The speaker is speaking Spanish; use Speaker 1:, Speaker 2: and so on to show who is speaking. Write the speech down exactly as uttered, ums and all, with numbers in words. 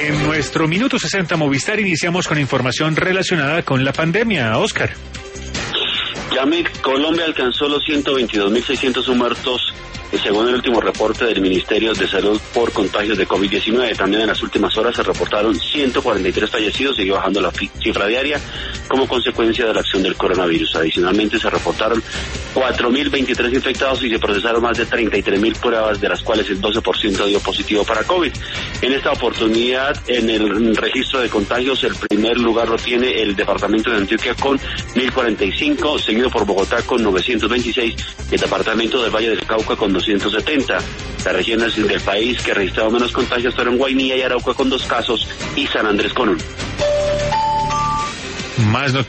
Speaker 1: En nuestro Minuto sesenta Movistar iniciamos con información relacionada con la pandemia. Oscar.
Speaker 2: Yamit, Colombia alcanzó los ciento veintidós mil seiscientos muertos, según el último reporte del Ministerio de Salud por contagios de COVID diecinueve. También en las últimas horas se reportaron ciento cuarenta y tres fallecidos, sigue bajando la cifra diaria como consecuencia de la acción del coronavirus. Adicionalmente se reportaron cuatro mil veintitrés infectados y se procesaron más de treinta y tres mil pruebas, de las cuales el doce por ciento dio positivo para COVID. En esta oportunidad, en el registro de contagios, el primer lugar lo tiene el departamento de Antioquia con mil cuarenta y cinco, seguido por Bogotá con novecientos veintiséis y el departamento del Valle del Cauca con doscientos setenta. Las regiones del país que registraron menos contagios fueron Guainía y Arauca con dos casos y San Andrés con uno.
Speaker 1: Más noticias.